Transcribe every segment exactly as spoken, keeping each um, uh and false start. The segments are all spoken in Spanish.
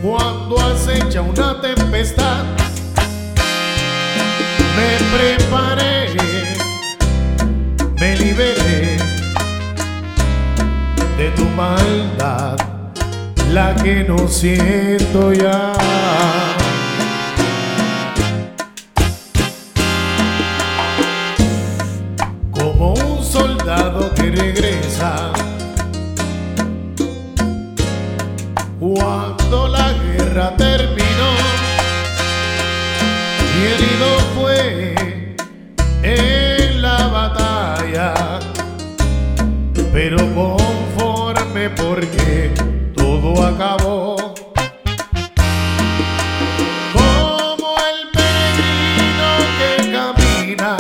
Cuando acecha una tempestad, me preparé, me liberé de tu maldad, la que no siento ya. Como un soldado que regresa cuando la guerra terminó y herido fue en la batalla, pero conforme porque todo acabó. Como el peregrino que camina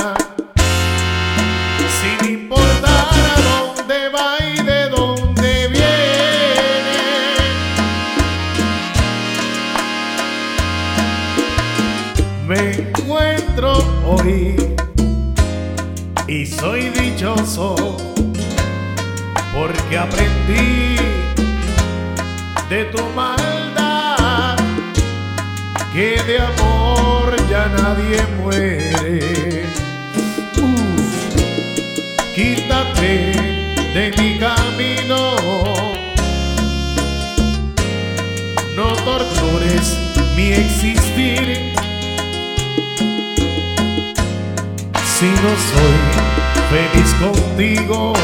sin importar a dónde va y de dónde viene, me encuentro hoy y soy dichoso porque aprendí de tu maldad, que de amor ya nadie muere. Uh, quítate de mi camino, no tortures mi existir. Si no soy feliz contigo,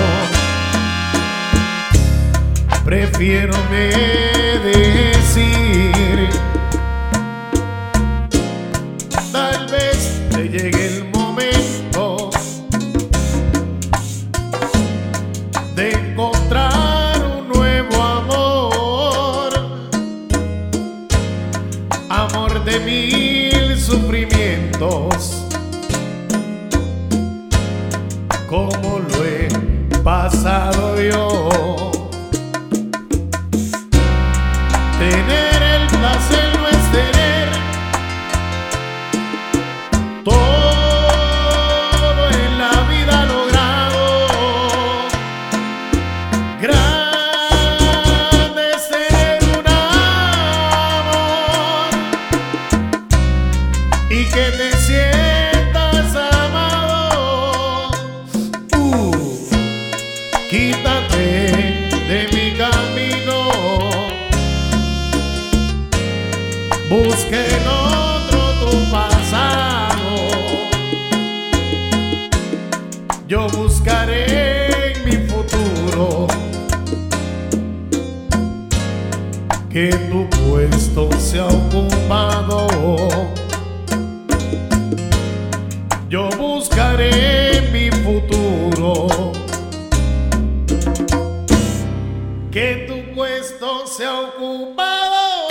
prefiero me decir. Tal vez te llegue el momento de encontrar un nuevo amor, amor de mil sufrimientos, como lo he pasado yo. Tener el placer no es tener todo en la vida logrado. Grande es tener un amor y que te sientas amado. Uh, quítate de mi camino, busque en otro tu pasado, yo buscaré en mi futuro que tu puesto sea ocupado. Yo buscaré en mi futuro que tu puesto sea ocupado.